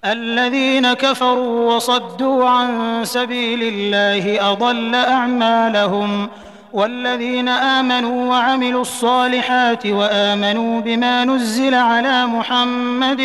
الذين كفروا وصدوا عن سبيل الله أضل أعمالهم. والذين آمنوا وعملوا الصالحات وآمنوا بما نزل على محمد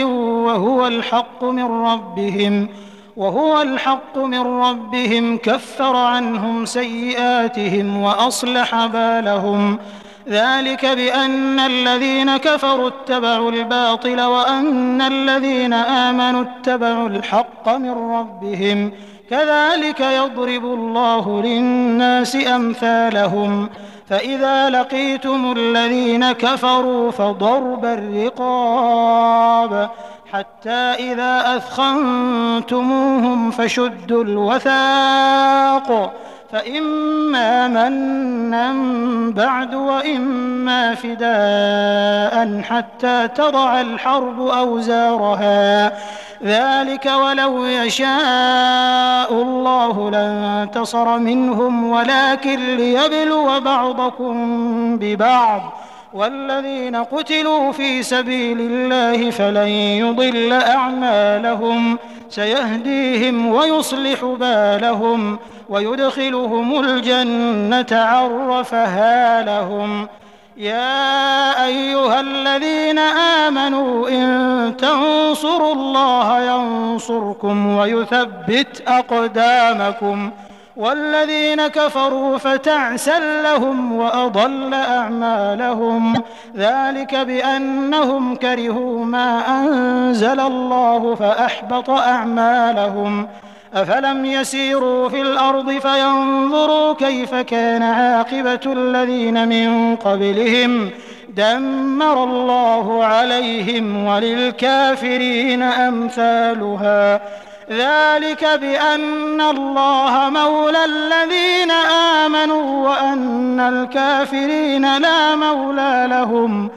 وهو الحق من ربهم كفر عنهم سيئاتهم وأصلح بالهم. ذلك بأن الذين كفروا اتبعوا الباطل وأن الذين آمنوا اتبعوا الحق من ربهم. كذلك يضرب الله للناس أمثالهم. فإذا لقيتم الذين كفروا فضرب الرقاب حتى إذا أثخنتموهم فشدوا الوثاق فإما منا بعد وإما فداء حتى تضع الحرب أوزارها. ذلك ولو يشاء الله لانتصر منهم ولكن ليبلو بعضكم ببعض. والذين قتلوا في سبيل الله فلن يضل أعمالهم سيهديهم ويصلح بالهم ويدخلهم الجنة عرفها لهم. يا أيها الذين آمنوا إن تنصروا الله ينصركم ويثبت أقدامكم. والذين كفروا فتعسا لهم وأضل أعمالهم. ذلك بأنهم كرهوا ما أنزل الله فأحبط أعمالهم. أفلم يسيروا في الأرض فينظروا كيف كان عاقبة الذين من قبلهم دمر الله عليهم وللكافرين أمثالها. ذلك بأن الله مولى الذين آمنوا وأن الكافرين لا مولى لهم.